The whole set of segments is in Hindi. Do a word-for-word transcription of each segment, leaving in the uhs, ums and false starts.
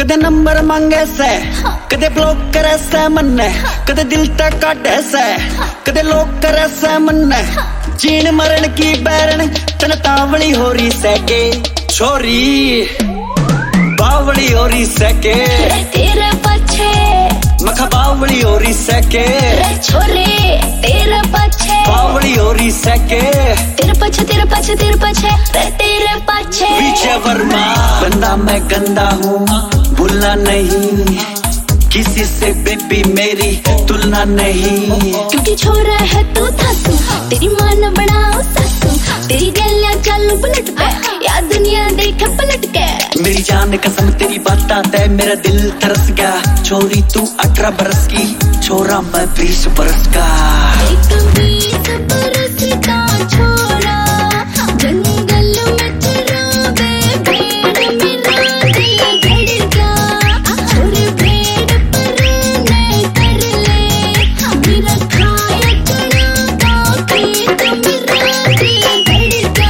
कदे नंबर मांगे से, कदे ब्लॉक करे से मन्ने, कदे दिल तक काटे से, कदे लोग करे से मन्ने। जीन मरण की बैरन तन तावली हो रही सके छोरी, बावली हो रही सके तेरे पीछे, मखा बावली हो रही सके छोरे तेरे पीछे, बावली हो रही सके तेरे पीछे तेरे पीछे तेरे पीछे तेरे पीछे। विजय वर्मा बंदा मैं गंदा हूँ भूलना नहीं, किसी से बेबी मेरी तुलना नहीं। क्योंकि छोरा है तू थासू, तेरी माँ न बनाओ सासू, तेरी गलियां चालू पलट पे या दुनिया देखे पलट के। मेरी जान कसम तेरी बात आते मेरा दिल तरस गया। छोरी तू अठारह बरस की, छोरा मैं बीस बरस का। एक बीस बरस का छोरा जंगल में चरावे भेड़ मेरा दिल धड़ गया। छोरे भेड़ पर नहीं कर ले मेरा खाया चना का पेट मेरा दिल धड़ गया।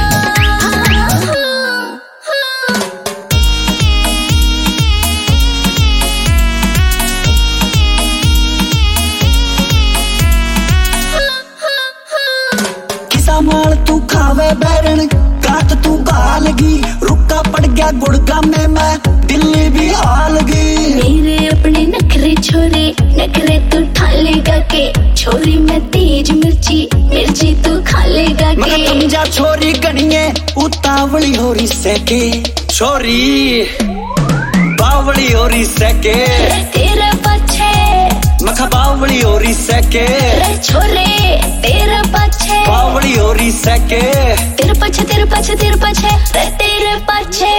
माल तू खावे बैरन काट तू गालगी, रुका पड़ गया गुड़का में मैं दिल्ली भी हालगी। मेरे अपने नखरे छोरे नखरे तू ठा लेगा के, छोरी मैं तेज मिर्ची मिर्ची तू खा लेगा के। मगर तुम जा छोरी गणिये उतावली हो रही सके छोरी, बावली हो रही सके तेरे पीछे, मखा बावली हो रही सके छोरे तेरे पीछे, बावली हो रही सके तेरे पीछे तेरे पीछे तेरे पीछे तेरे पीछे।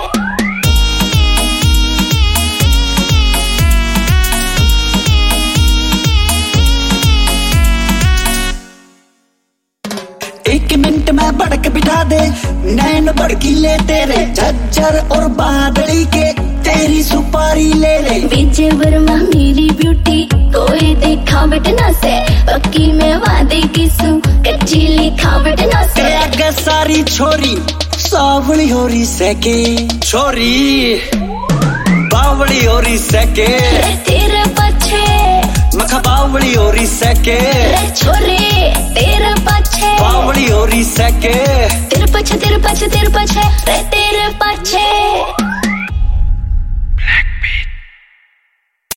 एक मिनट में भड़क बिठा दे नैन भड़कीले तेरे, झज्जर और बादली के तेरी सुपारी ले ले। विजय वर्मा मेरी ब्यूटी कोई देखा बटना से, पक्की में वादे किसू कच्ची लिखा बटना से। आगे सारी छोरी सावली हो रही सके छोरी, बावली हो रही सके तेरे पीछे, मखा बावली हो रही सके छोरे तेरे पीछे, बावली हो रही सके तेरे पीछे तेरे पीछे तेरे पीछे तेरे पीछे।